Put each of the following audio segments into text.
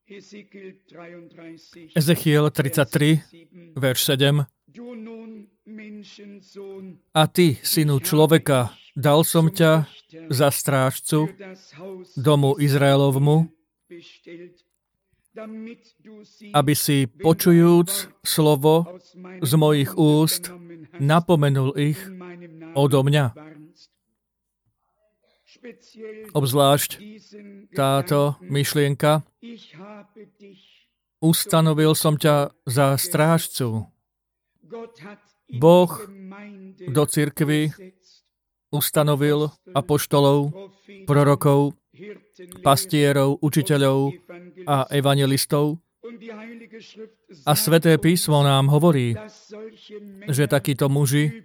Ezechiel 33, verš 7. A ty, synu človeka, dal som ťa za strážcu domu Izraelovmu, aby si, počujúc slovo z mojich úst, napomenul ich odo mňa. Obzvlášť táto myšlienka: ustanovil som ťa za strážcu. Boh do cirkvi ustanovil apoštolov, prorokov, pastierov, učiteľov a evanjelistov. A Sväté písmo nám hovorí, že takíto muži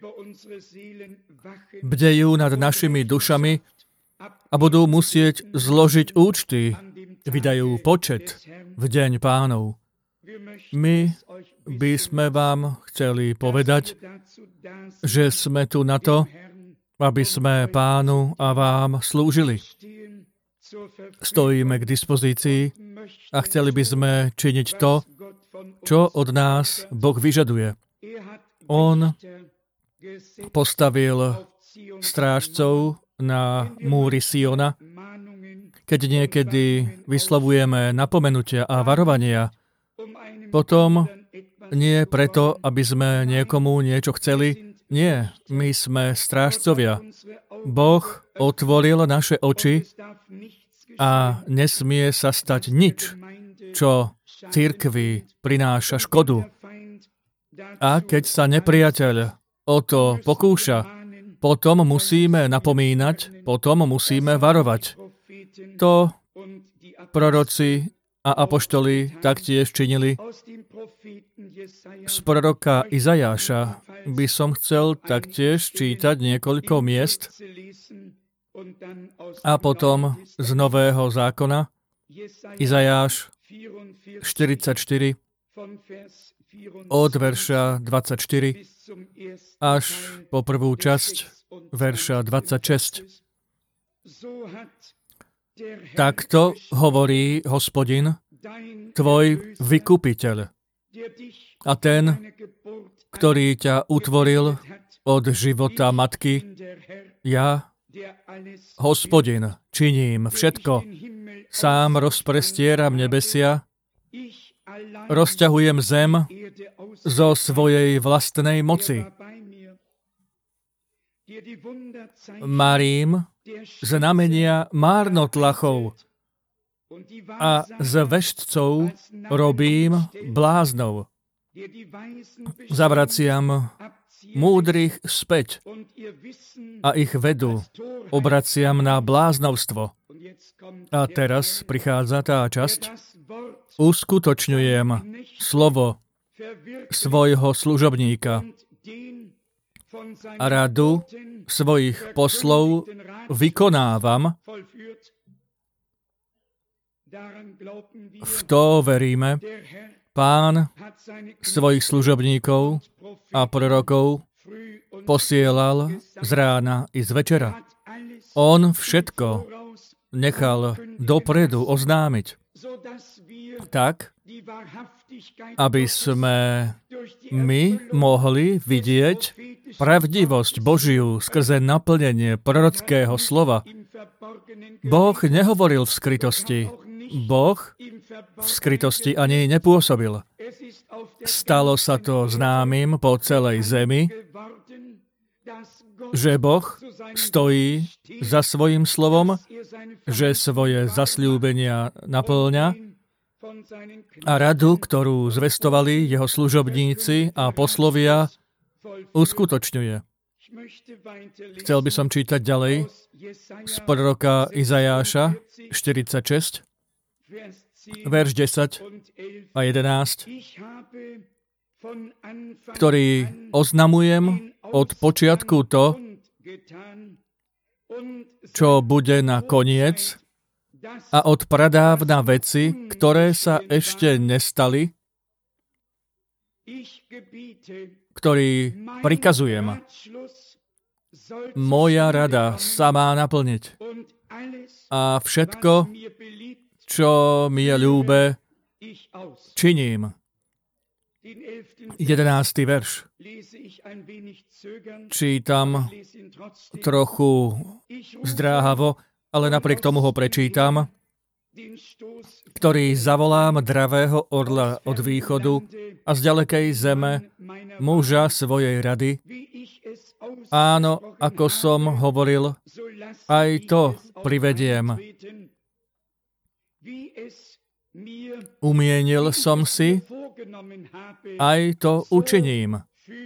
bdejú nad našimi dušami a budú musieť zložiť účty, vydajú počet v deň Pánov. My by sme vám chceli povedať, že sme tu na to, aby sme Pánu a vám slúžili. Stojíme k dispozícii a chceli by sme činiť to, čo od nás Boh vyžaduje. On postavil strážcov na múri Siona. Keď niekedy vyslovujeme napomenutia a varovania, potom nie preto, aby sme niekomu niečo chceli. Nie, my sme strážcovia. Boh otvoril naše oči a nesmie sa stať nič, čo cirkvi prináša škodu. A keď sa nepriateľ o to pokúša, potom musíme napomínať, potom musíme varovať. To proroci a apoštoli taktiež činili. Z proroka Izajáša by som chcel taktiež čítať niekoľko miest a potom z Nového zákona Izajáš 44 od verša 24 až po prvú časť verša 26. Takto hovorí Hospodin, tvoj vykupiteľ, a ten, ktorý ťa utvoril od života matky. Ja, Hospodin, činím všetko. Sám rozprestieram nebesia, rozťahujem zem zo svojej vlastnej moci. Marím znamenia márnotlachov a z veštcov robím bláznov. Zavraciam múdrych späť a ich vedu obraciam na bláznovstvo. A teraz prichádza tá časť. Uskutočňujem slovo svojho služobníka a radu svojich poslov vykonávam. V to veríme. Pán svojich služobníkov a prorokov posielal z rána i z večera. On všetko nechal dopredu oznámiť, tak, aby sme my mohli vidieť pravdivosť Božiu skrze naplnenie prorockého slova. Boh nehovoril v skrytosti. Boh v skrytosti ani nepôsobil. Stalo sa to známym po celej zemi, že Boh stojí za svojím slovom, že svoje zasľúbenia naplňa a radu, ktorú zvestovali jeho služobníci a poslovia, uskutočňuje. Chcel by som čítať ďalej z proroka Izajáša 46, verš 10 a 11, ktorý oznamujem od počiatku to, čo bude na koniec, a od pradávna veci, ktoré sa ešte nestali, ktorý prikazujem. Moja rada sa má naplniť. A všetko, čo mi je ľúbe, činím. 11. verš. Čítam trochu zdráhavo, ale napriek tomu ho prečítam. Ktorý zavolám dravého orla od východu a z ďalekej zeme muža svojej rady. Áno, ako som hovoril, aj to privediem. Umienil som si, aj to učiním.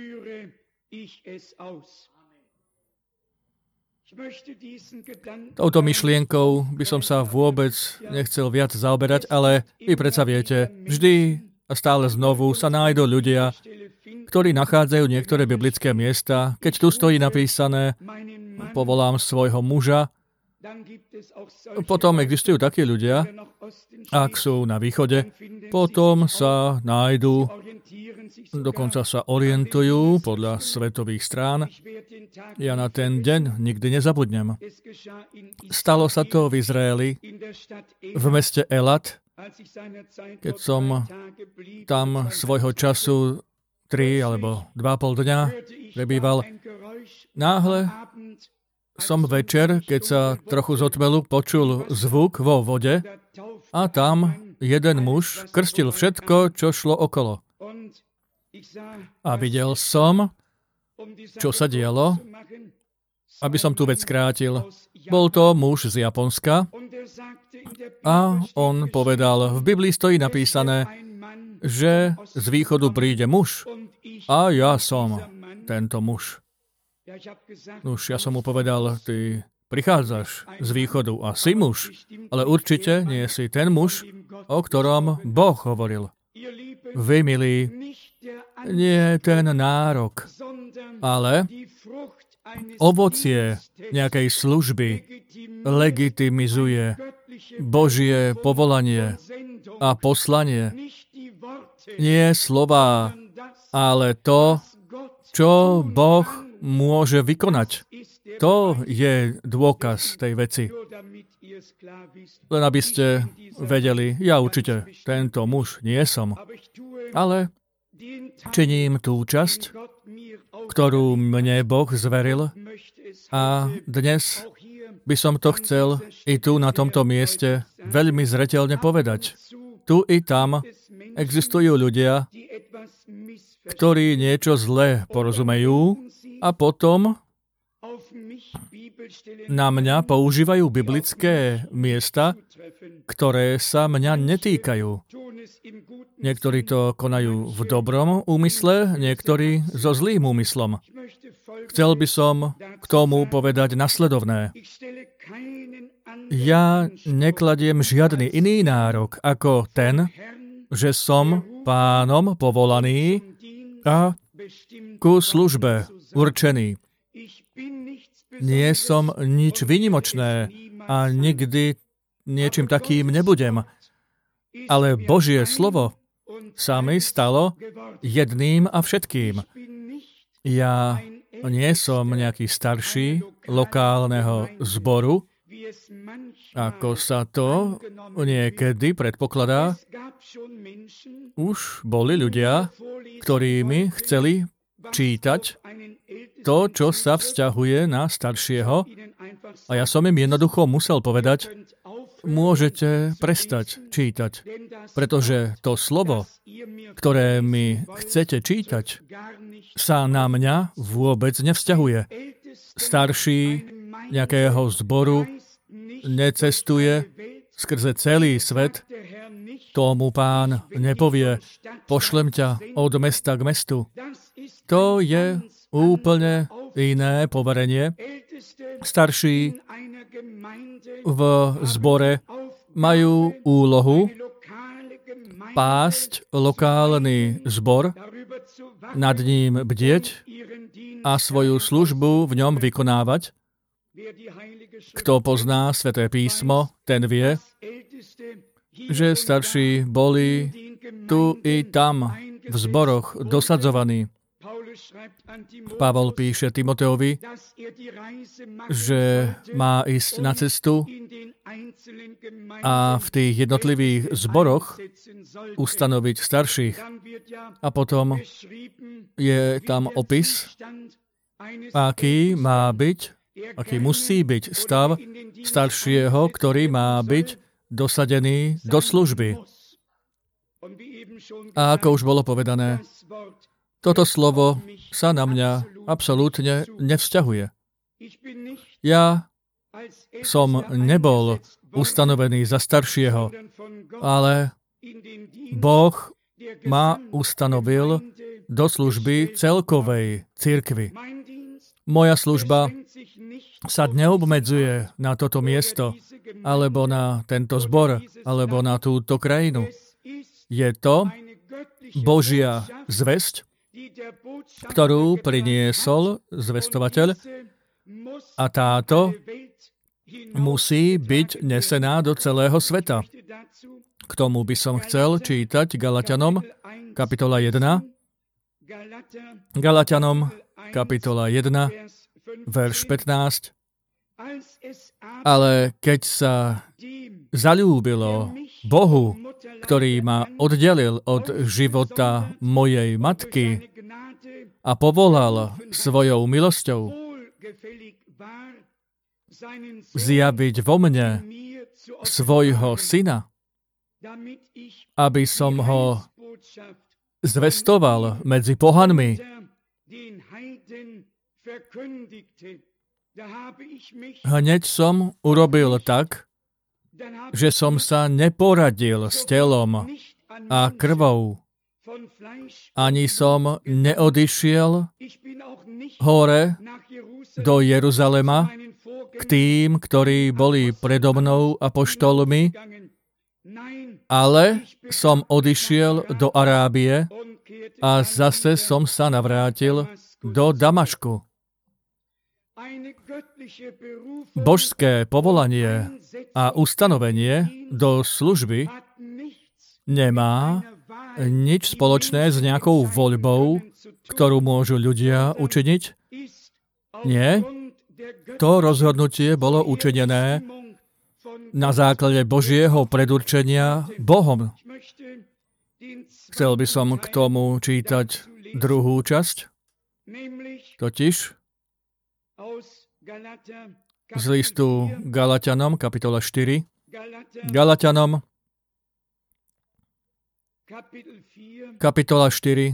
Touto myšlienkou by som sa vôbec nechcel viac zaoberať, ale vy predsa viete, vždy a stále znovu sa nájdú ľudia, ktorí nachádzajú niektoré biblické miesta. Keď tu stojí napísané, povolám svojho muža, potom existujú takí ľudia, ak sú na východe, potom sa nájdú, dokonca sa orientujú podľa svetových strán. Ja na ten deň nikdy nezabudnem. Stalo sa to v Izraeli, v meste Elat, keď som tam svojho času 3 alebo 2,5 dňa prebýval. Náhle som večer, keď sa trochu zotmelu, počul zvuk vo vode a tam jeden muž krstil všetko, čo šlo okolo. A videl som, čo sa dialo, aby som tú vec skrátil. Bol to muž z Japonska a on povedal, v Biblii stojí napísané, že z východu príde muž a ja som tento muž. Už ja som mu povedal, ty prichádzaš z východu a si muž, ale určite nie si ten muž, o ktorom Boh hovoril. Vy, milí, nie ten nárok, ale ovocie nejakej služby legitimizuje Božie povolanie a poslanie. Nie slová, ale to, čo Boh môže vykonať. To je dôkaz tej veci. Len aby ste vedeli, ja určite tento muž nie som, ale činím tú časť, ktorú mne Boh zveril a dnes by som to chcel i tu na tomto mieste veľmi zreteľne povedať. Tu i tam existujú ľudia, ktorí niečo zlé porozumejú a potom na mňa používajú biblické miesta, ktoré sa mňa netýkajú. Niektorí to konajú v dobrom úmysle, niektorí so zlým úmyslom. Chcel by som k tomu povedať nasledovné. Ja nekladiem žiadny iný nárok ako ten, že som Pánom povolaný a ku službe určený. Nie som nič výnimočné a nikdy niečím takým nebudem. Ale Božie slovo sa mi stalo jedným a všetkým. Ja nie som nejaký starší lokálneho zboru, ako sa to niekedy predpokladá. Už boli ľudia, ktorí mi chceli čítať to, čo sa vzťahuje na staršieho, a ja som im jednoducho musel povedať, môžete prestať čítať, pretože to slovo, ktoré mi chcete čítať, sa na mňa vôbec nevzťahuje. Starší nejakého zboru necestuje skrze celý svet, tomu Pán nepovie, pošlem ťa od mesta k mestu. To je úplne iné poverenie. Starší v zbore majú úlohu pásť lokálny zbor, nad ním bdieť a svoju službu v ňom vykonávať. Kto pozná Sväté písmo, ten vie, že starší boli tu i tam v zboroch dosadzovaní. Pavol píše Timoteovi, že má ísť na cestu a v tých jednotlivých zboroch ustanoviť starších. A potom je tam opis, aký musí byť stav staršieho, ktorý má byť dosadený do služby. A ako už bolo povedané, toto slovo sa na mňa absolútne nevzťahuje. Ja som nebol ustanovený za staršieho, ale Boh ma ustanovil do služby celkovej cirkvi. Moja služba sa neobmedzuje na toto miesto, alebo na tento zbor, alebo na túto krajinu. Je to Božia zvesť, ktorú priniesol zvestovateľ, a táto musí byť nesená do celého sveta. K tomu by som chcel čítať Galatianom, kapitola 1. Galatianom, kapitola 1, verš 15. Ale keď sa zaľúbilo Bohu, ktorý ma oddelil od života mojej matky a povolal svojou milosťou zjaviť vo mne svojho syna, aby som ho zvestoval medzi pohanmi. Hneď som urobil tak, že som sa neporadil s telom a krvou. Ani som neodišiel hore do Jeruzalema k tým, ktorí boli predo mnou apoštolmi, ale som odišiel do Arábie a zase som sa navrátil do Damašku. Božské povolanie a ustanovenie do služby nemá nič spoločné s nejakou voľbou, ktorú môžu ľudia učiniť. Nie. To rozhodnutie bolo učinené na základe Božieho predurčenia Bohom. Chcel by som k tomu čítať druhú časť, totiž z listu Galatianom, kapitola 4. Galatianom, kapitola 4.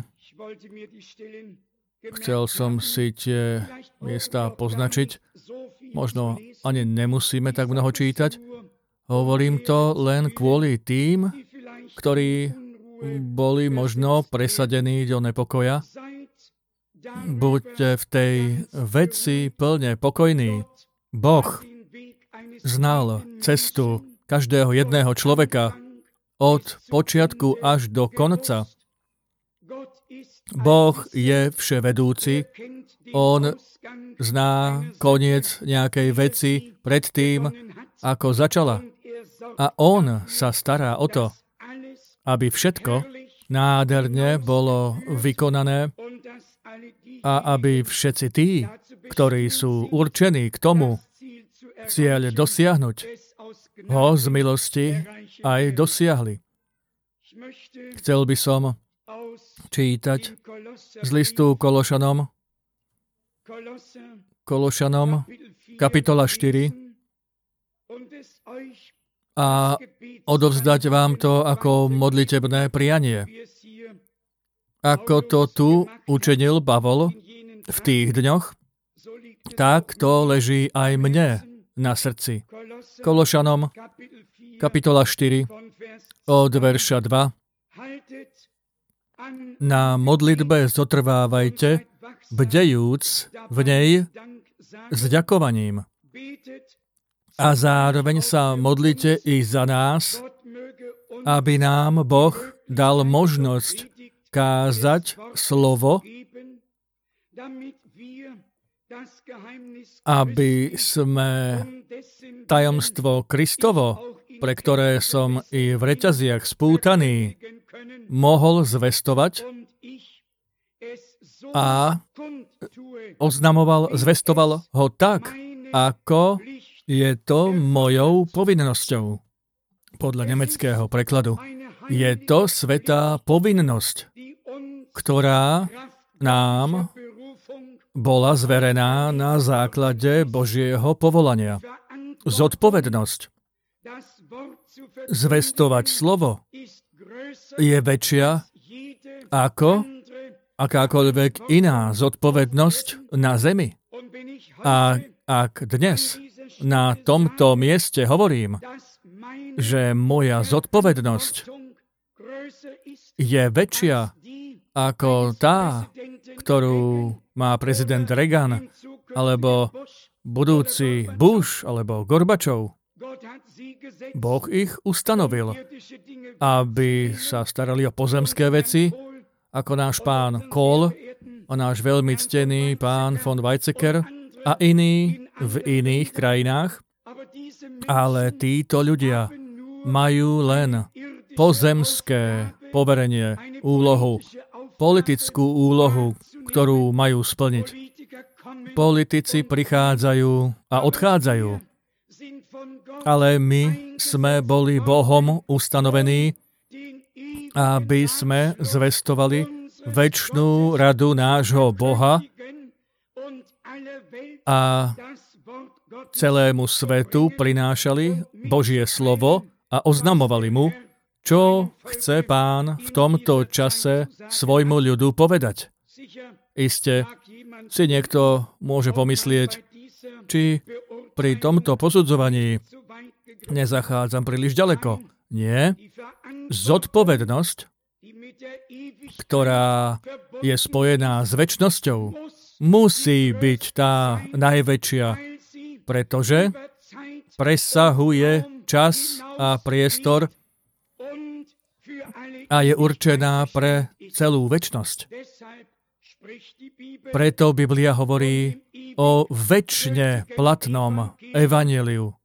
Chcel som si tie miesta poznačiť. Možno ani nemusíme tak mnoho čítať. Hovorím to len kvôli tým, ktorí boli možno presadení do nepokoja. Buďte v tej veci plne pokojní. Boh znal cestu každého jedného človeka od počiatku až do konca. Boh je vševedúci. On zná koniec nejakej veci pred tým, ako začala. A on sa stará o to, aby všetko nádherne bolo vykonané a aby všetci tí, ktorí sú určení k tomu cieľ dosiahnuť, ho z milosti aj dosiahli. Chcel by som čítať z listu Kološanom, kapitola 4, a odovzdať vám to ako modlitebné prianie. Ako to tu učinil Pavol v tých dňoch, tak to leží aj mne na srdci. Kološanom, kapitola 4, od verša 2. Na modlitbe zotrvávajte, bdejúc v nej s ďakovaním. A zároveň sa modlite i za nás, aby nám Boh dal možnosť kázať slovo, aby sme tajomstvo Kristovo, pre ktoré som i v reťaziach spútaný, mohol zvestovať a zvestoval ho tak, ako Je to mojou povinnosťou. Podľa nemeckého prekladu. Je to svätá povinnosť, ktorá nám bola zverená na základe Božieho povolania. Zodpovednosť. Zvestovať slovo je väčšia ako akákoľvek iná zodpovednosť na zemi. A ak dnes na tomto mieste hovorím, že moja zodpovednosť je väčšia ako tá, ktorú má prezident Reagan, alebo budúci Bush, alebo Gorbačov. Boh ich ustanovil, aby sa starali o pozemské veci, ako náš pán Kohl a náš veľmi ctený pán von Weizsäcker a iní v iných krajinách. Ale títo ľudia majú len pozemské poverenie, úlohu, politickú úlohu, ktorú majú splniť. Politici prichádzajú a odchádzajú. Ale my sme boli Bohom ustanovení, aby sme zvestovali večnú radu nášho Boha a celému svetu prinášali Božie slovo a oznamovali mu, čo chce Pán v tomto čase svojmu ľudu povedať. Iste si niekto môže pomyslieť, či pri tomto posudzovaní nezachádzam príliš ďaleko. Nie. Zodpovednosť, ktorá je spojená s večnosťou, musí byť tá najväčšia, pretože presahuje čas a priestor a je určená pre celú večnosť. Preto Biblia hovorí o večne platnom evanjeliu.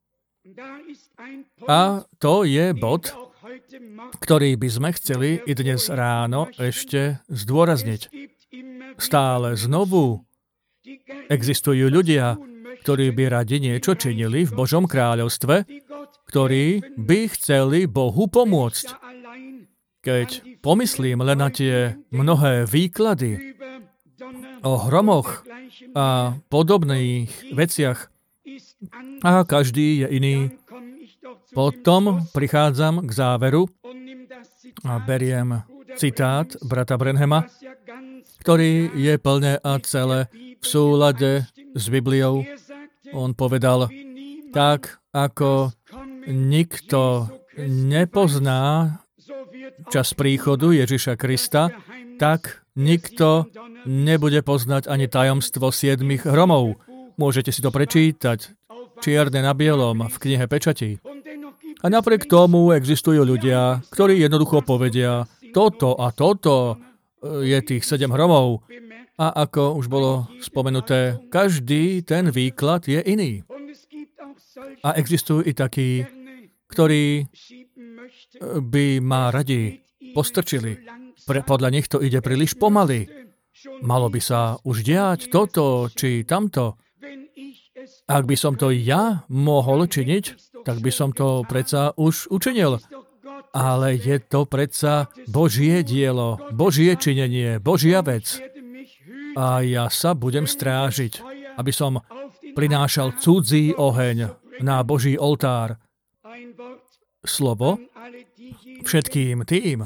A to je bod, ktorý by sme chceli i dnes ráno ešte zdôrazniť. Stále znovu existujú ľudia, ktorí by radi niečo činili v Božom kráľovstve, ktorí by chceli Bohu pomôcť. Keď pomyslím len na tie mnohé výklady o hromoch a podobných veciach, a každý je iný, potom prichádzam k záveru a beriem citát brata Branhama, ktorý je plne a celé v súlade s Bibliou. On povedal, tak ako nikto nepozná čas príchodu Ježiša Krista, tak nikto nebude poznať ani tajomstvo 7 hromov. Môžete si to prečítať čierne na bielom v knihe Pečatí. A napriek tomu existujú ľudia, ktorí jednoducho povedia, toto a toto je tých 7 hromov. A ako už bolo spomenuté, každý ten výklad je iný. A existujú i takí, ktorí by ma radi postrčili. Podľa nich to ide príliš pomaly. Malo by sa už diať toto či tamto. Ak by som to ja mohol činiť, tak by som to predsa už učinil. Ale je to predsa Božie dielo, Božie činenie, Božia vec. A ja sa budem strážiť, aby som prinášal cudzí oheň na Boží oltár. Slovo všetkým tým,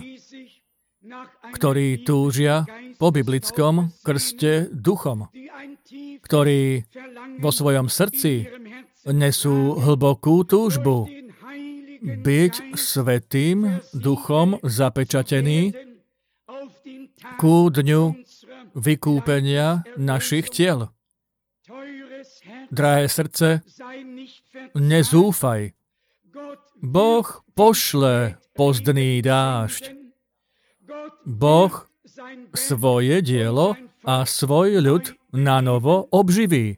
ktorí túžia po biblickom krste duchom, ktorí vo svojom srdci nesú hlbokú túžbu byť svätým duchom zapečatený ku dňu vykúpenia našich tiel. Drahé srdce, nezúfaj. Boh pošle pozdný dážď. Boh svoje dielo a svoj ľud nanovo obživí.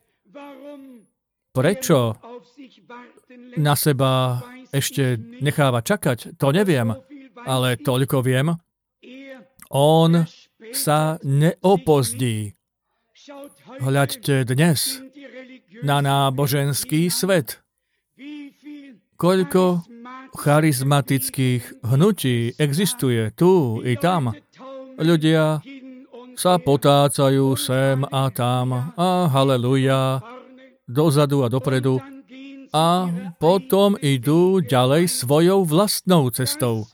Prečo na seba ešte necháva čakať, to neviem, ale toľko viem. On sa neopozdí. Hľaďte dnes na náboženský svet. koľko charizmatických hnutí existuje tu i tam. Ľudia sa potácajú sem a tam a haleluja, dozadu a dopredu a potom idú ďalej svojou vlastnou cestou.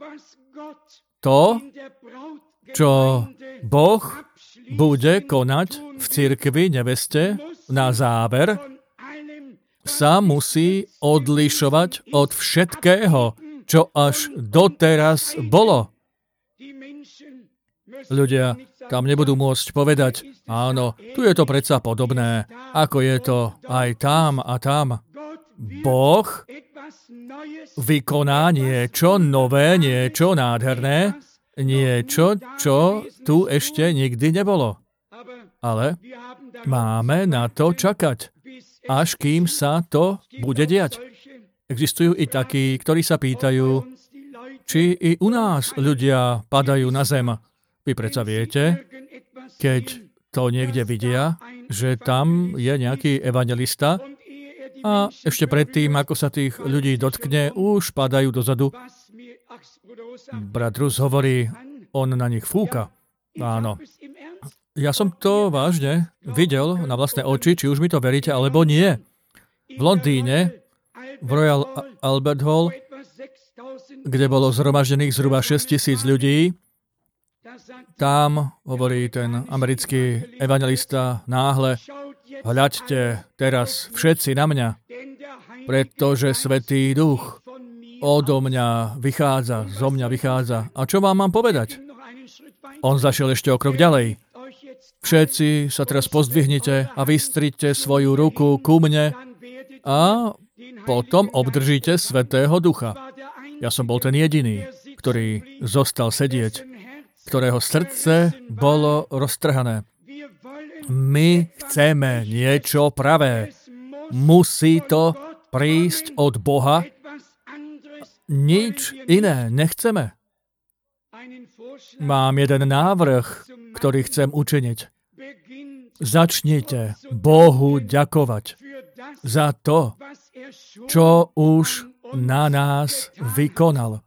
To, čo Boh bude konať v cirkvi neveste na záver, sa musí odlišovať od všetkého, čo až doteraz bolo. Ľudia tam nebudú môcť povedať, áno, tu je to predsa podobné, ako je to aj tam a tam. Boh vykoná niečo nové, niečo nádherné, niečo, čo tu ešte nikdy nebolo. Ale máme na to čakať, až kým sa to bude diať. Existujú i takí, ktorí sa pýtajú, či i u nás ľudia padajú na zem. Vy predsa viete, keď to niekde vidia, že tam je nejaký evangelista a ešte predtým, ako sa tých ľudí dotkne, už padajú dozadu. Brat Rus hovorí, on na nich fúka. Áno. Ja som to vážne videl na vlastné oči, či už mi to veríte, alebo nie. V Londýne, v Royal Albert Hall, kde bolo zhromaždených zhruba 6,000 ľudí, tam hovorí ten americký evangelista náhle, hľaďte teraz všetci na mňa, pretože Svätý Duch odo mňa vychádza, zo mňa vychádza. A čo vám mám povedať? On zašiel ešte o krok ďalej. Všetci sa teraz pozdvihnite a vystrite svoju ruku ku mne a potom obdržíte Svätého Ducha. Ja som bol ten jediný, ktorý zostal sedieť, ktorého srdce bolo roztrhané. My chceme niečo pravé. Musí to prísť od Boha. Nič iné nechceme. Mám jeden návrh, ktorý chcem učiniť. Začnite Bohu ďakovať za to, čo už na nás vykonal.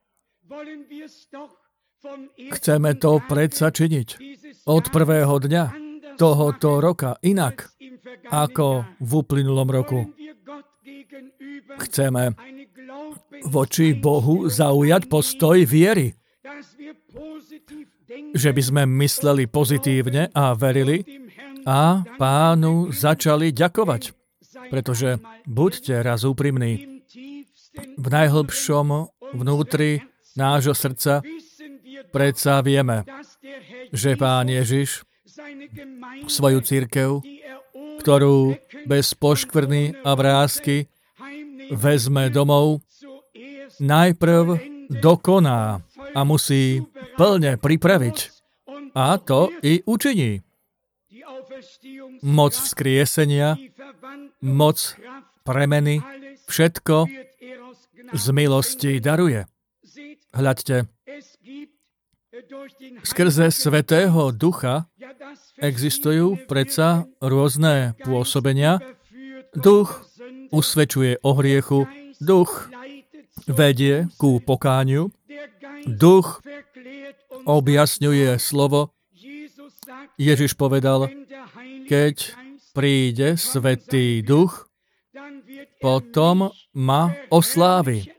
Chceme to predsa činiť od prvého dňa tohoto roka inak ako v uplynulom roku. Chceme voči Bohu zaujať postoj viery. Že by sme mysleli pozitívne a verili a Pánu začali ďakovať. Pretože buďte raz úprimní. V najhlbšom vnútri nášho srdca predsa vieme, že Pán Ježiš svoju cirkev, ktorú bez poškvrny a vrásky vezme domov, najprv dokoná a musí plne pripraviť. A to i učiní. Moc vzkriesenia, moc premeny, všetko z milosti daruje. Hľaďte, skrze Svätého Ducha existujú predsa rôzne pôsobenia. Duch usvedčuje o hriechu, duch vedie ku pokániu, duch objasňuje slovo. Ježiš povedal, keď príde Svätý Duch, potom ma oslávi.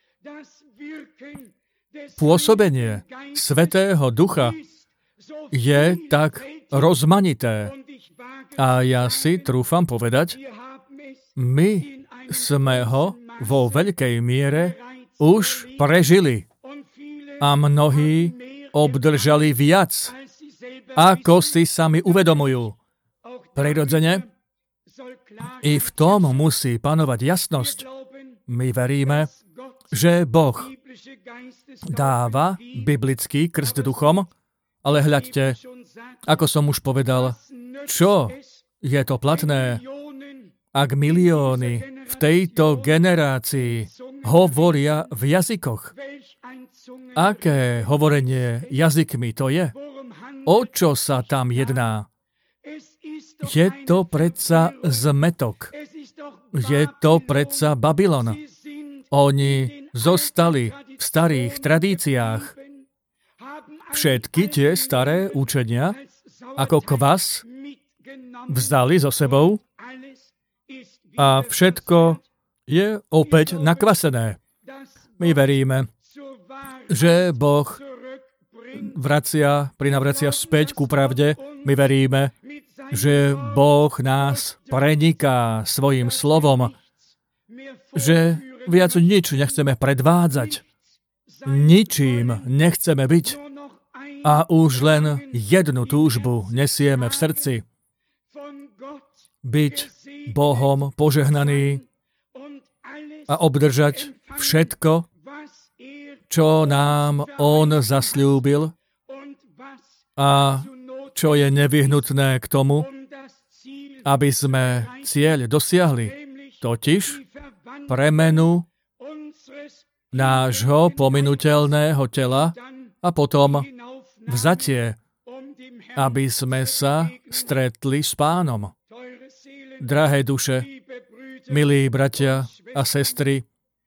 Pôsobenie Svätého Ducha je tak rozmanité. A ja si trúfam povedať, my sme ho vo veľkej miere už prežili. A mnohí obdržali viac, ako si sami uvedomujú. Prirodzene, i v tom musí panovať jasnosť. My veríme, že Boh dáva biblický krst duchom, ale hľaďte, ako som už povedal, čo je to platné, ak milióny v tejto generácii hovoria v jazykoch. Aké hovorenie jazykmi to je? O čo sa tam jedná? Je to predsa zmetok. Je to predsa Babylon. Oni zostali v starých tradíciách. Všetky tie staré učenia, ako kvas, vzali so sebou a všetko je opäť nakvasené. My veríme, že Boh prinavracia späť ku pravde. My veríme, že Boh nás preniká svojim slovom, že viac nič nechceme predvádzať, ničím nechceme byť a už len jednu túžbu nesieme v srdci. Byť Bohom požehnaný a obdržať všetko, čo nám On zasľúbil a čo je nevyhnutné k tomu, aby sme cieľ dosiahli, totiž premenu nášho pominuteľného tela a potom vzatie, aby sme sa stretli s Pánom. Drahé duše, milí bratia a sestry,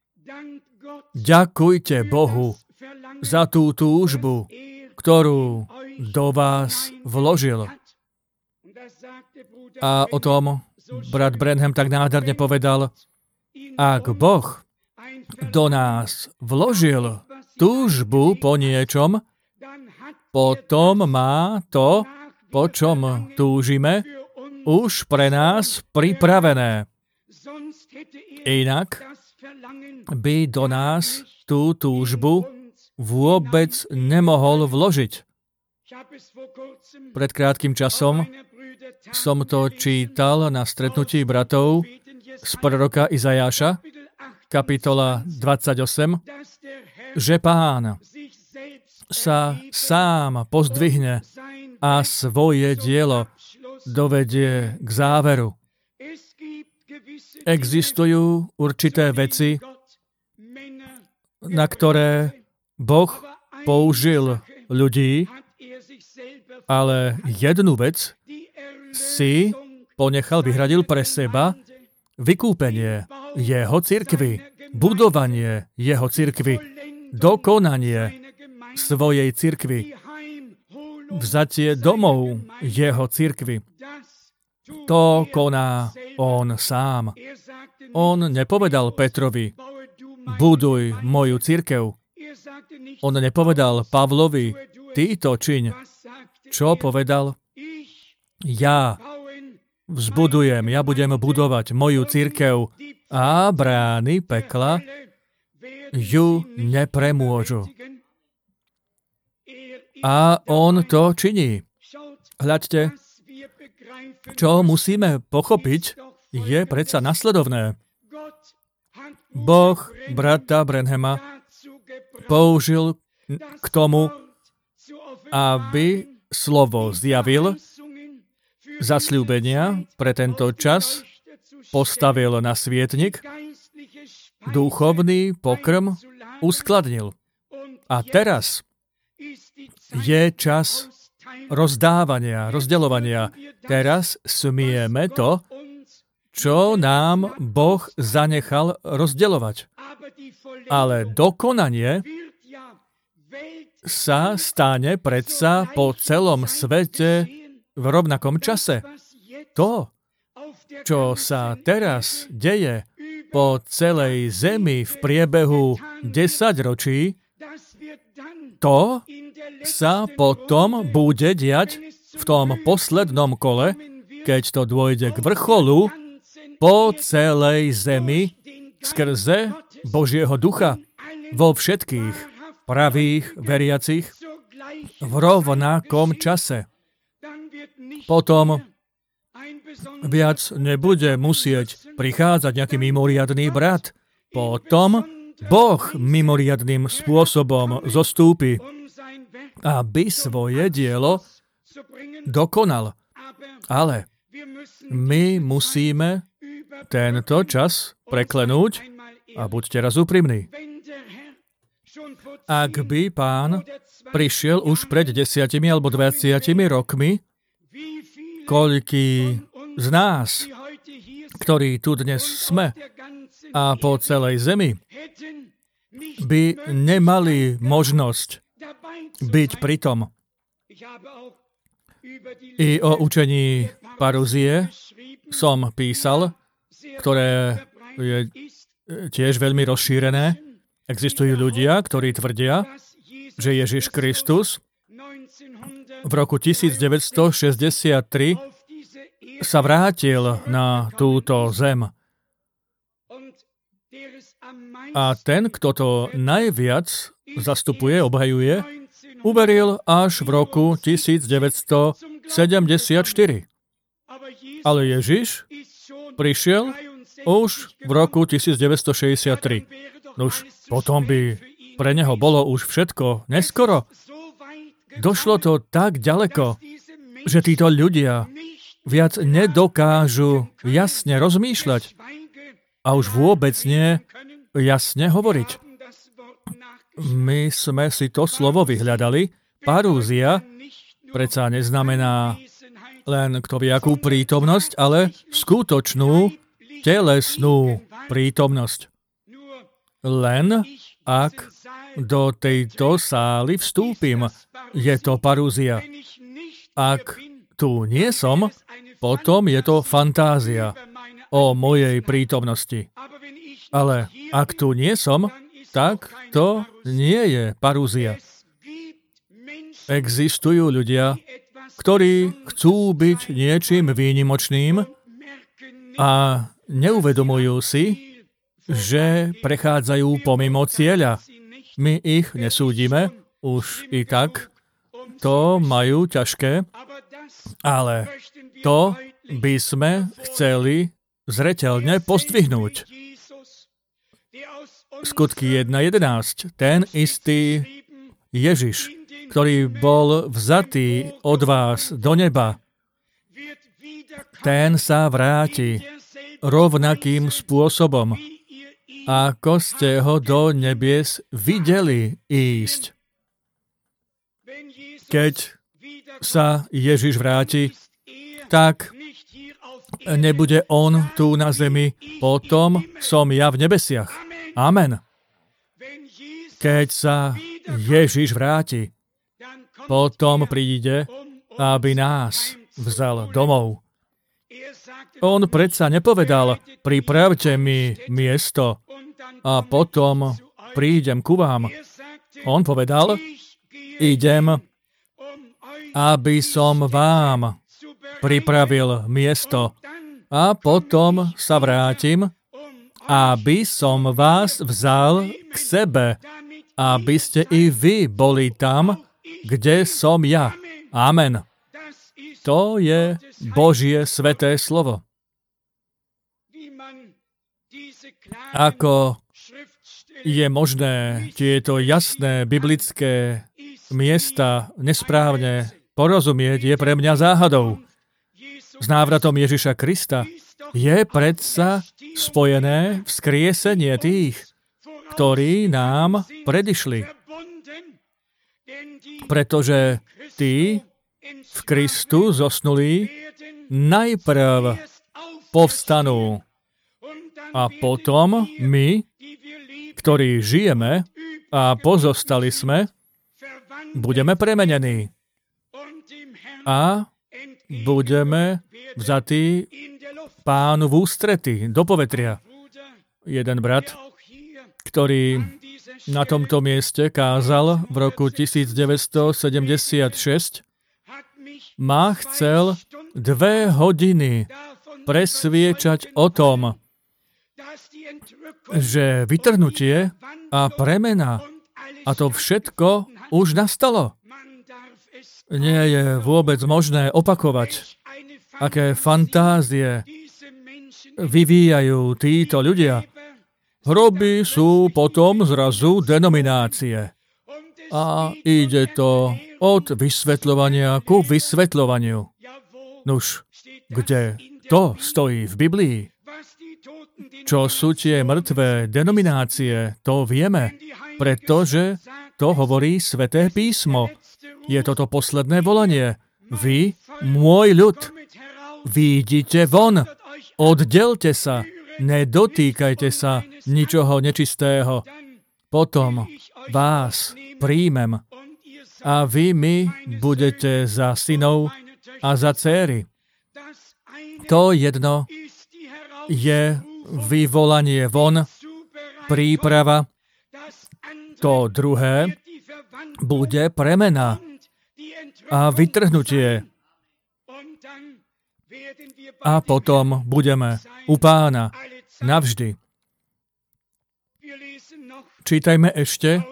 ďakujte Bohu za tú túžbu, ktorú do vás vložil. A o tom brat Branham tak nádherne povedal, ak Boh do nás vložil túžbu po niečom, potom má to, po čom túžime, už pre nás pripravené. Inak by do nás tú túžbu vôbec nemohol vložiť. Pred krátkym časom som to čítal na stretnutí bratov z proroka Izajáša, kapitola 28, že Pán sa sám pozdvihne a svoje dielo dovedie k záveru. Existujú určité veci, na ktoré Boh použil ľudí, ale jednu vec si ponechal, vyhradil pre seba, vykúpenie jeho cirkvi, budovanie jeho cirkvi, dokonanie svojej cirkvi, vzatie domov jeho cirkvi. To koná on sám. On nepovedal Petrovi, buduj moju cirkev. On nepovedal Pavlovi, ty to čiň. Čo povedal? Ja vzbudujem, ja budem budovať moju cirkev a brány pekla ju nepremôžu. A on to činí. Hľaďte, čo musíme pochopiť, je predsa nasledovné. Boh brata Branhama použil k tomu, aby slovo zjavil, zasľúbenia pre tento čas postavil na svietnik, duchovný pokrm uskladnil. A teraz je čas rozdávania, rozdeľovania. Teraz smieme to, čo nám Boh zanechal rozdeľovať. Ale dokonanie sa stane predsa po celom svete v rovnakom čase. To, čo sa teraz deje po celej zemi v priebehu 10 ročí, to sa potom bude diať v tom poslednom kole, keď to dôjde k vrcholu po celej zemi skrze Božieho ducha vo všetkých pravých veriacich v rovnakom čase. Potom viac nebude musieť prichádzať nejaký mimoriadny brat. Potom Boh mimoriadnym spôsobom zostúpi, aby svoje dielo dokonal. Ale my musíme tento čas preklenúť a buďte raz úprimní. Ak by Pán prišiel už pred 10 alebo 20 rokmi, koľký z nás, ktorí tu dnes sme, a po celej zemi by nemali možnosť byť pritom. I o učení paruzie som písal, ktoré je tiež veľmi rozšírené. Existujú ľudia, ktorí tvrdia, že Ježiš Kristus v roku 1963 sa vrátil na túto zem. A ten, kto to najviac zastupuje, obhajuje, uveril až v roku 1974. Ale Ježiš prišiel už v roku 1963. Už potom by pre neho bolo už všetko neskoro. Došlo to tak ďaleko, že títo ľudia viac nedokážu jasne rozmýšľať a už vôbec nie jasne hovoriť. My sme si to slovo vyhľadali. Parúzia predsa neznamená len kto vie akú prítomnosť, ale skutočnú telesnú prítomnosť. Len ak do tejto sály vstúpim, je to parúzia. Ak tu nie som, potom je to fantázia o mojej prítomnosti. Ale ak tu nie som, tak to nie je parúzia. Existujú ľudia, ktorí chcú byť niečím výnimočným a neuvedomujú si, že prechádzajú pomimo cieľa. My ich nesúdime, už i tak to majú ťažké, ale to by sme chceli zreteľne pozdvihnúť. Skutky 1.11. Ten istý Ježiš, ktorý bol vzatý od vás do neba, ten sa vráti rovnakým spôsobom, ako ste ho do nebies videli ísť. Keď sa Ježiš vráti, tak nebude on tu na zemi, potom som ja v nebesiach. Amen. Keď sa Ježiš vráti, potom príde, aby nás vzal domov. On predsa nepovedal, pripravte mi miesto a potom prídem ku vám. On povedal, idem, aby som vám pripravil miesto a potom sa vrátim, aby som vás vzal k sebe, aby ste i vy boli tam, kde som ja. Amen. To je Božie sväté slovo. Ako je možné tieto jasné biblické miesta nesprávne porozumieť, je pre mňa záhadou. S návratom Ježiša Krista je predsa spojené vzkriesenie tých, ktorí nám predišli. Pretože tí v Kristu zosnulí najprv povstanú a potom my, ktorí žijeme a pozostali sme, budeme premenení a budeme vzatí Pánu v ústrety, do povetria. Jeden brat, ktorý na tomto mieste kázal v roku 1976, ma chcel 2 hodiny presviečať o tom, že vytrhnutie a premena a to všetko už nastalo. Nie je vôbec možné opakovať, aké fantázie vyvíjajú títo ľudia. Hroby sú potom zrazu denominácie. A ide to od vysvetľovania ku vysvetľovaniu. Nuž, kde to stojí v Biblii? Čo sú tie mŕtvé denominácie, to vieme, pretože to hovorí Sväté písmo. Je toto posledné volanie. Vy, môj ľud, výjdite von, oddelte sa, nedotýkajte sa ničoho nečistého. Potom vás príjmem a vy mi budete za synov a za céry. To jedno je vyvolanie von, príprava. To druhé bude premena a vytrhnutie. A potom budeme u Pána navždy. Čítajme ešte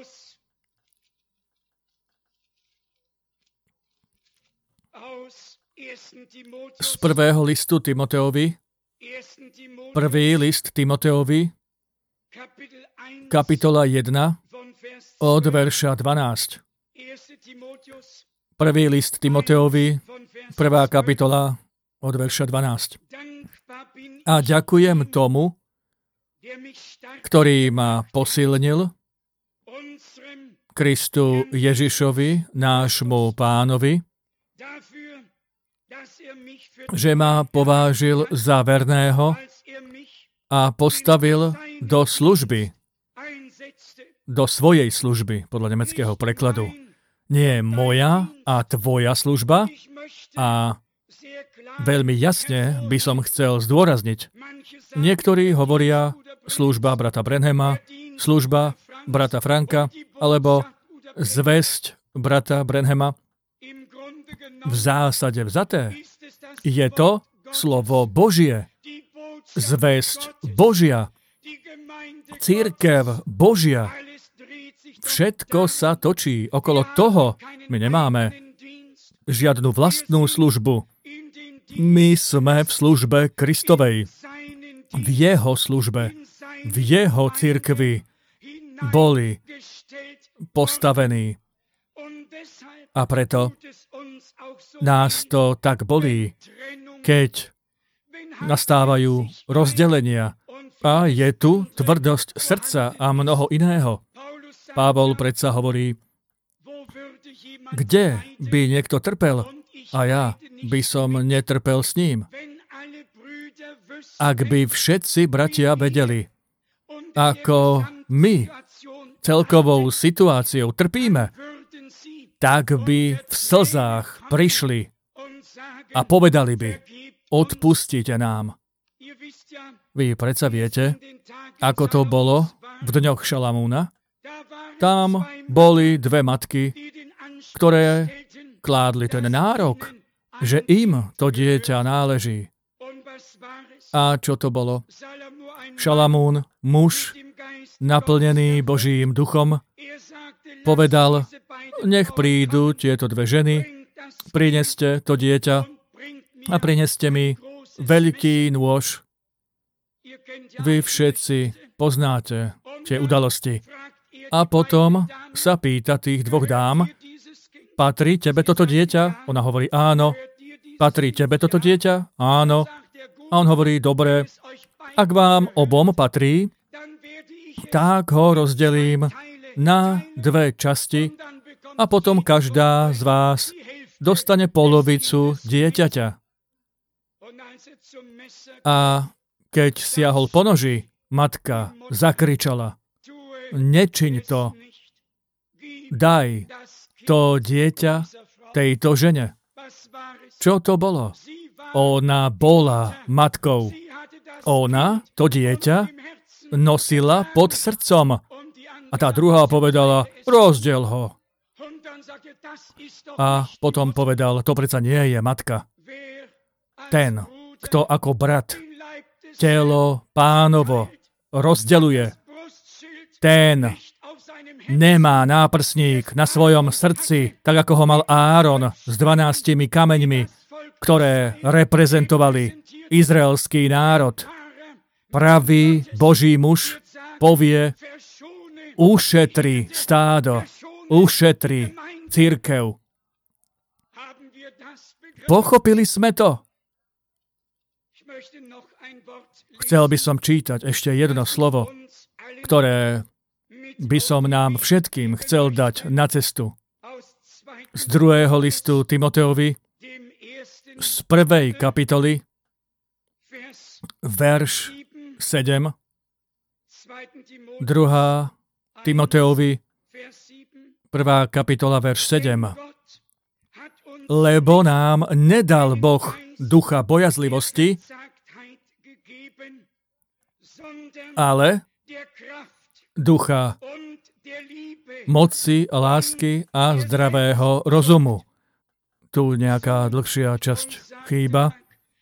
z prvého listu Timoteovi, prvý list Timoteovi, kapitola 1, od verša 12. Prvý list Timoteovi, prvá kapitola, od verša 12. A ďakujem tomu, ktorý ma posilnil, Kristu Ježišovi, nášmu Pánovi, že ma povážil za verného a postavil do služby, do svojej služby, podľa nemeckého prekladu. Nie moja a tvoja služba, a veľmi jasne by som chcel zdôrazniť. Niektorí hovoria služba brata Branhama, služba brata Franka, alebo zvesť brata Branhama. V zásade vzaté je to slovo Božie, zvesť Božia, cirkev Božia. Všetko sa točí okolo toho. My nemáme žiadnu vlastnú službu. My sme v službe Kristovej. V jeho službe, v jeho cirkvi boli postavení. A preto nás to tak bolí, keď nastávajú rozdelenia a je tu tvrdosť srdca a mnoho iného. Pavol predsa hovorí, kde by niekto trpel a ja by som netrpel s ním. Ak by všetci bratia vedeli, ako my celkovou situáciou trpíme, tak by v slzách prišli a povedali by, odpustite nám. Vy predsa viete, ako to bolo v dňoch Šalamúna? Tam boli dve matky, ktoré kládli ten nárok, že im to dieťa náleží. A čo to bolo? Šalamún, muž, naplnený Božím duchom, povedal, nech prídu tieto dve ženy, prineste to dieťa a prineste mi veľký nôž. Vy všetci poznáte tie udalosti. A potom sa pýta tých dvoch dám, patrí tebe toto dieťa? Ona hovorí, áno. Patrí tebe toto dieťa? Áno. A on hovorí, dobre, ak vám obom patrí, tak ho rozdelím na dve časti a potom každá z vás dostane polovicu dieťaťa. A keď siahol po noži, matka zakričala, nečiň to, daj to dieťa tejto žene. Čo to bolo? Ona bola matkou. Ona to dieťa nosila pod srdcom. A tá druhá povedala, rozdiel ho. A potom povedal, to predsa nie je matka. Ten, kto ako brat telo Pánovo rozdeľuje, ten nemá náprsník na svojom srdci, tak ako ho mal Áron s 12 kameňmi, ktoré reprezentovali izraelský národ. Pravý Boží muž povie, ušetri stádo, ušetri cirkev. Pochopili sme to? Chcel by som čítať ešte jedno slovo, ktoré by som nám všetkým chcel dať na cestu. Z 2. listu Timoteovi, z 1. kapitoly, verš 7, 2. Timoteovi, 1. kapitola, verš 7. Lebo nám nedal Boh ducha bojazlivosti, ale ducha moci, lásky a zdravého rozumu. Tu nejaká dlhšia časť chýba.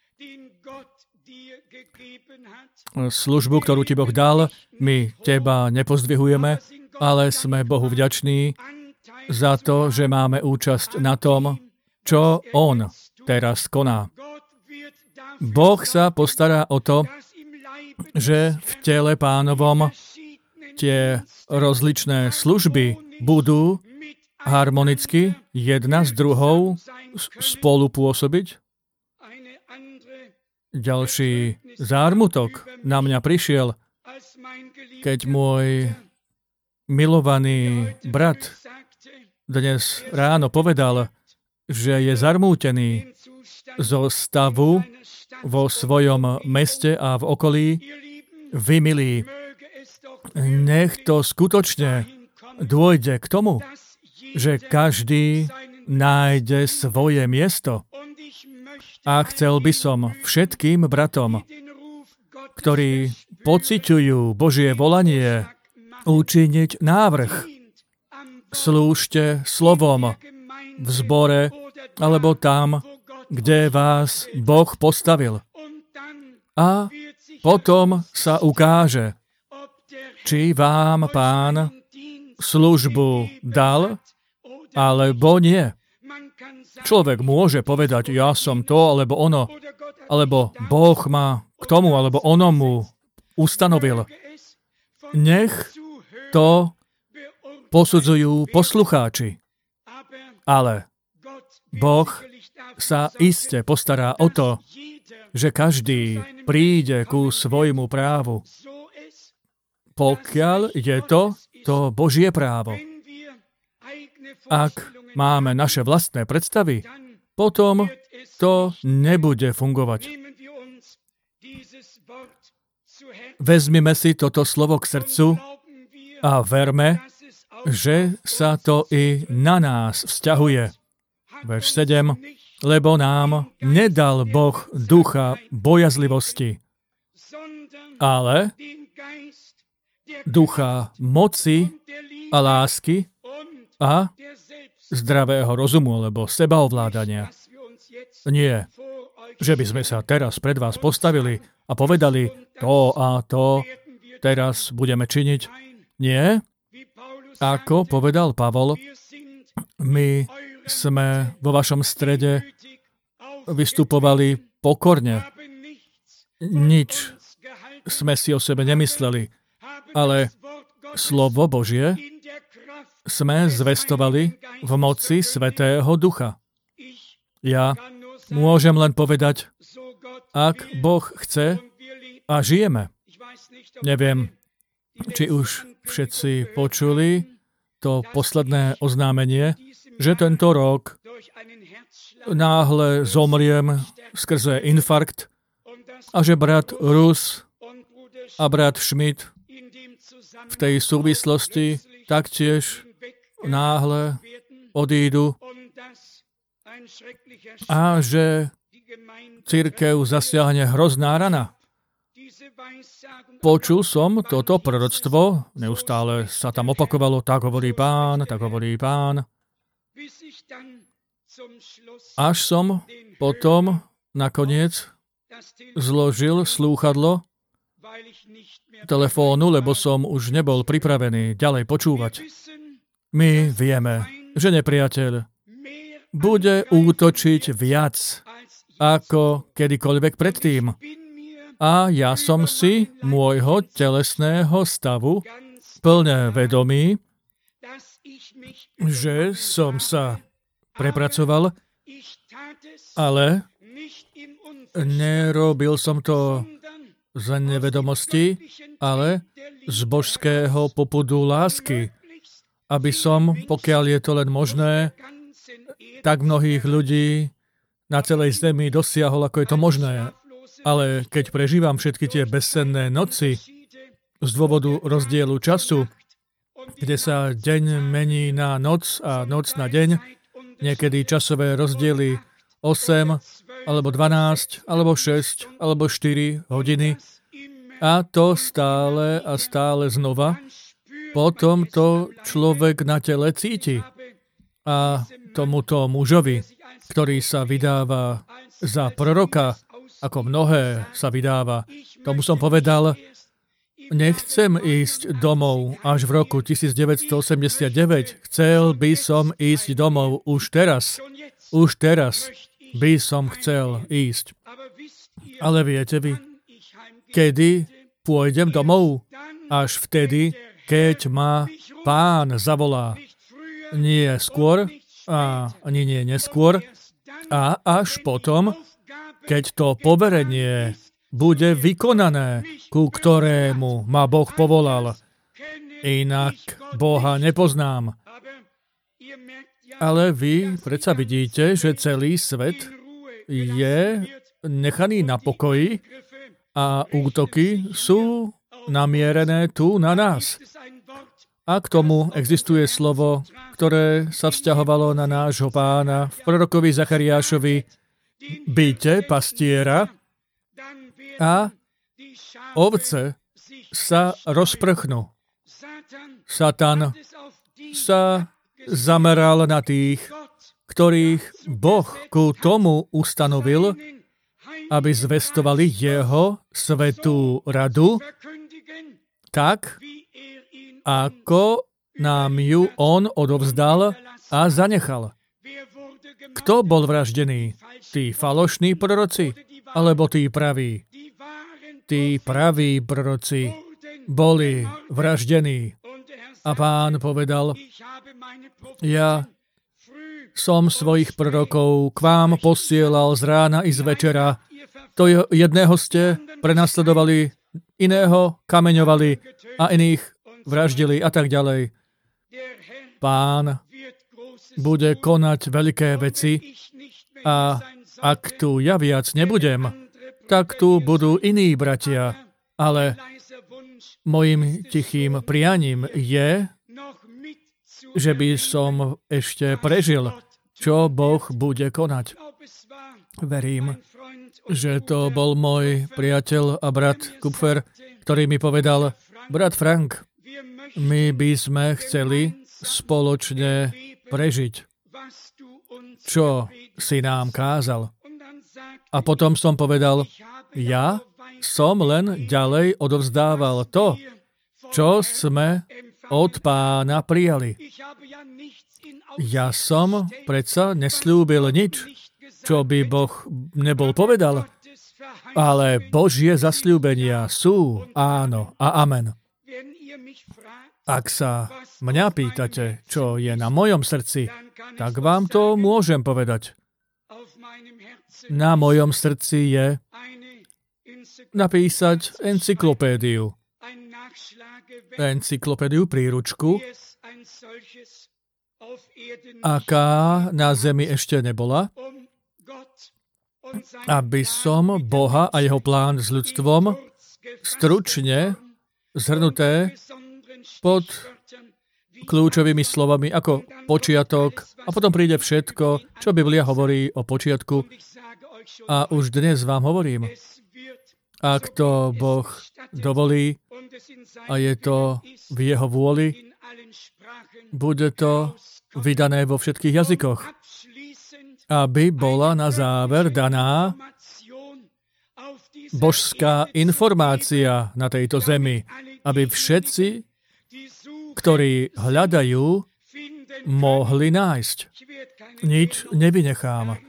Službu, ktorú ti Boh dal, my teba nepozdvihujeme, ale sme Bohu vďační za to, že máme účasť na tom, čo On teraz koná. Boh sa postará o to, že v tele Pánovom tie rozličné služby budú harmonicky jedna s druhou spolupôsobiť. Ďalší zármutok na mňa prišiel, keď môj milovaný brat dnes ráno povedal, že je zarmútený zo stavu vo svojom meste a v okolí. Vy, milí, nech to skutočne dôjde k tomu, že každý nájde svoje miesto. A chcel by som všetkým bratom, ktorí pociťujú Božie volanie, učiniť návrh. Slúžte slovom v zbore alebo tam, kde vás Boh postavil. A potom sa ukáže, či vám Pán službu dal, alebo nie. Človek môže povedať, ja som to, alebo ono, alebo Boh ma k tomu, alebo ono mu ustanovil. Nech to posudzujú poslucháči. Ale Boh sa iste postará o to, že každý príde ku svojmu právu, pokiaľ je to Božie právo. Ak máme naše vlastné predstavy, potom to nebude fungovať. Vezmime si toto slovo k srdcu a verme, že sa to i na nás vzťahuje. Verš 7. Lebo nám nedal Boh ducha bojazlivosti, ale ducha moci a lásky a zdravého rozumu, alebo sebaovládania. Nie, že by sme sa teraz pred vás postavili a povedali, to a to teraz budeme činiť. Nie, ako povedal Pavol, my sme vo vašom strede vystupovali pokorne. Nič sme si o sebe nemysleli, ale slovo Božie sme zvestovali v moci Svätého Ducha. Ja môžem len povedať, ak Boh chce a žijeme. Neviem, či už všetci počuli to posledné oznámenie, že tento rok náhle zomriem skrze infarkt a že brat Rus a brat Schmidt v tej súvislosti taktiež náhle odídu a že cirkev zasiahne hrozná rana. Počul som toto proroctvo, neustále sa tam opakovalo, tak hovorí Pán, tak hovorí Pán. Až som potom nakoniec zložil slúchadlo telefónu, lebo som už nebol pripravený ďalej počúvať. My vieme, že nepriateľ bude útočiť viac ako kedykoľvek predtým. A ja som si môjho telesného stavu plne vedomý, že som sa prepracoval, ale nerobil som to z nevedomosti, ale z božského popudu lásky, aby som, pokiaľ je to len možné, tak mnohých ľudí na celej zemi dosiahol, ako je to možné. Ale keď prežívam všetky tie bezsenné noci z dôvodu rozdielu času, kde sa deň mení na noc a noc na deň, niekedy časové rozdiely 8, alebo 12, alebo 6, alebo 4 hodiny, a to stále a stále znova, potom to človek na tele cíti. A tomuto mužovi, ktorý sa vydáva za proroka, ako mnohé sa vydáva, tomu som povedal, nechcem ísť domov až v roku 1989. Chcel by som ísť domov už teraz. Už teraz by som chcel ísť. Ale viete vy, kedy pôjdem domov? Až vtedy, keď ma Pán zavolá. Nie skôr, a ani nie neskôr, a až potom, keď to poverenie bude vykonané, ku ktorému ma Boh povolal. Inak Boha nepoznám. Ale vy predsa vidíte, že celý svet je nechaný na pokoji a útoky sú namierené tu na nás. A k tomu existuje slovo, ktoré sa vzťahovalo na nášho Pána v prorokovi Zachariášovi. Byte pastiera a ovce sa rozprchnú. Satan sa zameral na tých, ktorých Boh ku tomu ustanovil, aby zvestovali jeho svätú radu, tak, ako nám ju on odovzdal a zanechal. Kto bol vraždený? Tí falošní proroci? Alebo tí praví? Tí praví proroci boli vraždení. A Pán povedal, ja som svojich prorokov k vám posielal z rána i z večera. To jedného ste prenasledovali, iného kameňovali a iných vraždili a tak ďalej. Pán bude konať veľké veci a ak tu ja viac nebudem, tak tu budú iní bratia. Ale mojim tichým prianím je, že by som ešte prežil, čo Boh bude konať. Verím, že to bol môj priateľ a brat Kupfer, ktorý mi povedal, brat Frank, my by sme chceli spoločne prežiť, čo si nám kázal. A potom som povedal, ja som len ďalej odovzdával to, čo sme od Pána prijali. Ja som predsa nesľúbil nič, čo by Boh nebol povedal, ale Božie zasľúbenia sú áno a amen. Ak sa mňa pýtate, čo je na mojom srdci, tak vám to môžem povedať. Na mojom srdci je napísať encyklopédiu. Encyklopédiu, príručku, aká na zemi ešte nebola, aby som Boha a jeho plán s ľudstvom stručne zhrnuté pod kľúčovými slovami ako počiatok a potom príde všetko, čo Biblia hovorí o počiatku. A už dnes vám hovorím, ak to Boh dovolí a je to v jeho vôli, bude to vydané vo všetkých jazykoch, aby bola na záver daná božská informácia na tejto zemi, aby všetci, ktorí hľadajú, mohli nájsť. Nič nevynechám.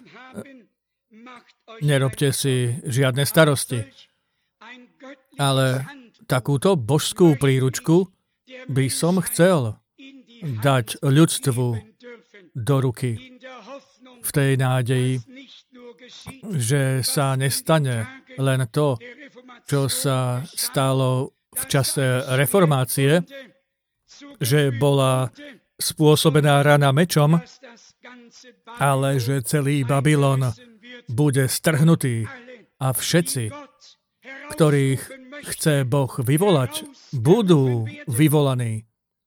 Nerobte si žiadne starosti. Ale takúto božskú príručku by som chcel dať ľudstvu do ruky. V tej nádeji, že sa nestane len to, čo sa stalo v čase reformácie, že bola spôsobená rana mečom, ale že celý Babylon bude strhnutý A všetci, ktorých chce Boh vyvolať, budú vyvolaní.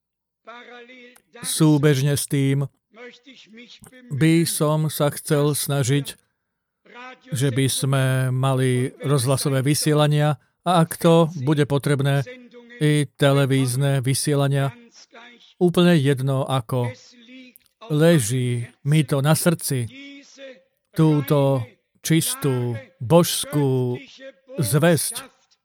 Súbežne s tým by som sa chcel snažiť, že by sme mali rozhlasové vysielania a ak to bude potrebné, i televízne vysielania. Úplne jedno ako. Leží mi to na srdci. Túto čistú božskú zvesť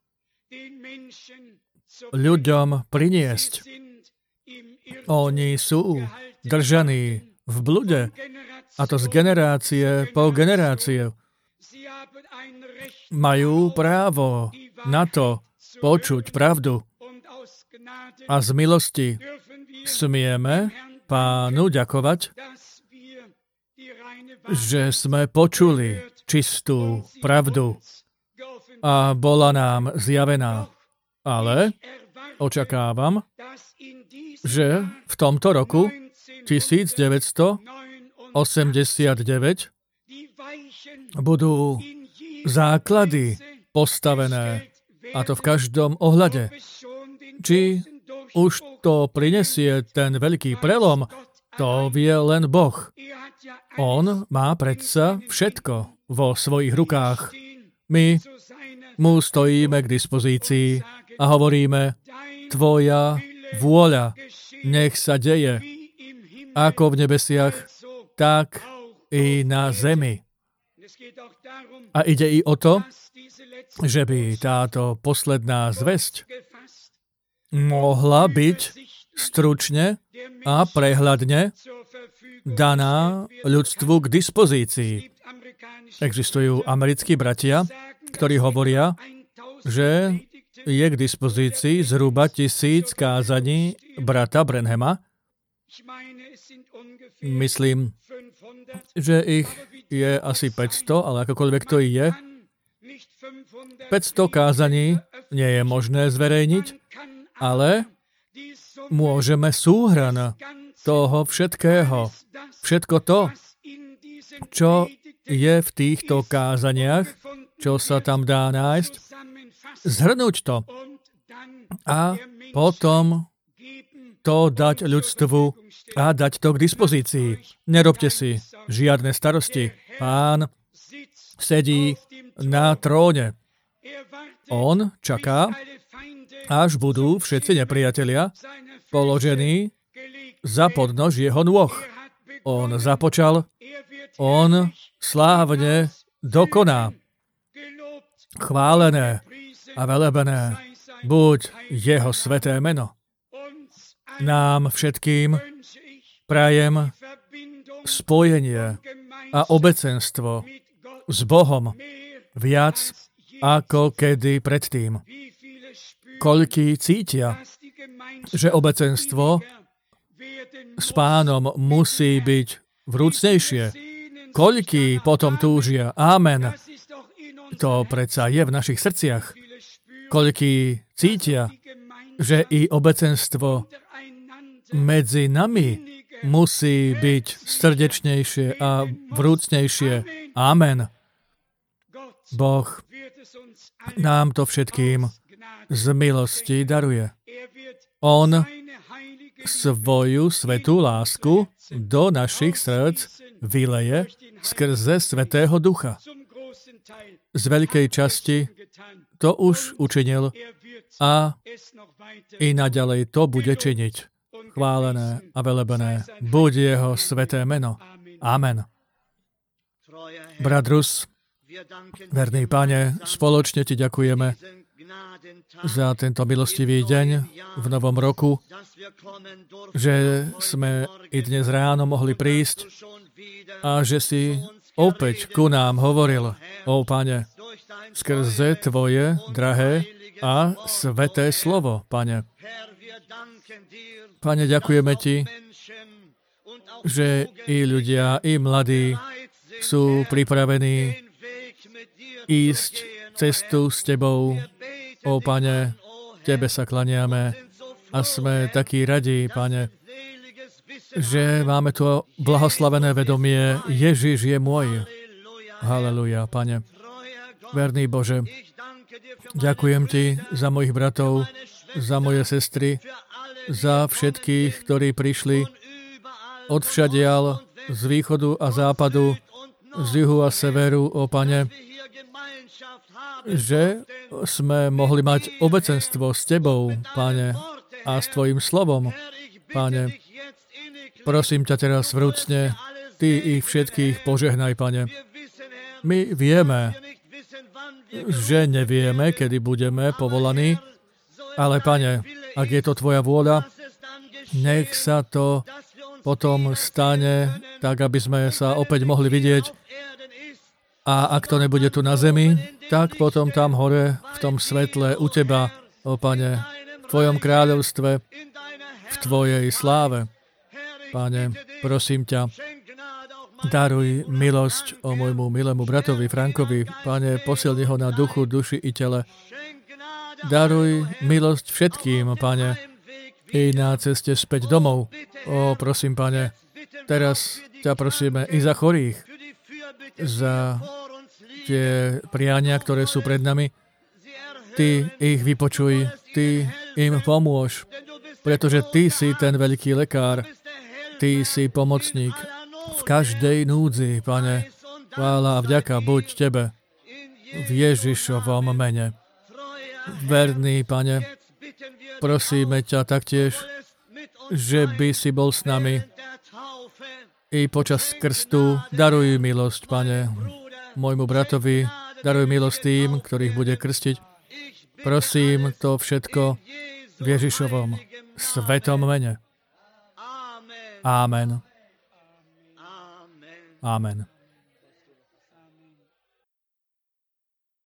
ľuďom priniesť. Oni sú držaní v blude, a to z generácie po generáciu. Majú právo na to počuť pravdu. A z milosti smieme Pánu ďakovať, že sme počuli čistú pravdu a bola nám zjavená. Ale očakávam, že v tomto roku 1989 budú základy postavené, a to v každom ohľade. Či už to prinesie ten veľký prelom, to vie len Boh. On má predsa všetko vo svojich rukách. My mu stojíme k dispozícii a hovoríme, tvoja vôľa nech sa deje, ako v nebesiach, tak i na zemi. A ide i o to, že by táto posledná zvesť mohla byť stručne a prehľadne daná ľudstvu k dispozícii. Existujú americkí bratia, ktorí hovoria, že je k dispozícii zhruba 1000 kázaní brata Branhama. Myslím, že ich je asi 500, ale akokoľvek to je, 500 kázaní nie je možné zverejniť, ale môžeme súhrn toho všetkého. Všetko to, čo je v týchto kázaniach, čo sa tam dá nájsť, zhrnúť to a potom to dať ľudstvu a dať to k dispozícii. Nerobte si žiadne starosti. Pán sedí na tróne. On čaká, až budú všetci nepriatelia položení za podnož jeho nôh. On započal, on slávne dokoná. Chválené a velebené buď jeho sveté meno. Nám všetkým prajem spojenie a obecenstvo s Bohom viac ako kedy predtým. Koľkí cítia, že obecenstvo s Pánom musí byť vrúcnejšie. Koľkí potom túžia. Amen. To predsa je v našich srdciach. Koľkí cítia, že i obecenstvo medzi nami musí byť srdečnejšie a vrúcnejšie. Amen. Boh nám to všetkým z milosti daruje. On svoju svätú lásku do našich srdc vyleje skrze Svätého Ducha. Z veľkej časti to už učinil a i naďalej to bude činiť. Chválené a velebené buď jeho sväté meno. Amen. Brat Rus, verný Pane, spoločne ti ďakujeme za tento milostivý deň v novom roku, že sme i dnes ráno mohli prísť a že si opäť ku nám hovoril, ó Pane, skrze Tvoje drahé a sveté slovo, Pane. Pane, ďakujeme Ti, že i ľudia, i mladí sú pripravení ísť cestu s Tebou. Ó Pane, Tebe sa klaniame a sme takí radi, Pane, že máme to blahoslavené vedomie, Ježiš je môj. Haleluja, Pane. Verný Bože, ďakujem Ti za mojich bratov, za moje sestry, za všetkých, ktorí prišli odvšadiaľ, z východu a západu, z juhu a severu, ó Pane, že sme mohli mať obecenstvo s Tebou, Pane, a s Tvojim slovom, Pane. Prosím ťa teraz vrúcne, Ty ich všetkých požehnaj, Pane. My vieme, že nevieme, kedy budeme povolaní, ale, Pane, ak je to Tvoja vôľa, nech sa to potom stane, tak aby sme sa opäť mohli vidieť. A ak to nebude tu na zemi, tak potom tam hore, v tom svetle u Teba, ó Pane, v Tvojom kráľovstve, v Tvojej sláve. Pane, prosím ťa, daruj milosť o môjmu milému bratovi Frankovi. Pane, posilni ho na duchu, duši i tele. Daruj milosť všetkým, Pane, i na ceste späť domov. Ó, prosím, Pane, teraz ťa prosíme i za chorých, za tie priania, ktoré sú pred nami. Ty ich vypočuj, Ty im pomôž, pretože Ty si ten veľký lekár, Ty si pomocník v každej núdzi, Pane. Chvála a vďaka buď Tebe v Ježišovom mene. Verný, Pane, prosíme ťa taktiež, že by si bol s nami i počas krstu. Daruj milosť, Pane, môjmu bratovi, daruj milosť tým, ktorých bude krstiť. Prosím to všetko v Ježišovom svetom mene. Amen. Amen.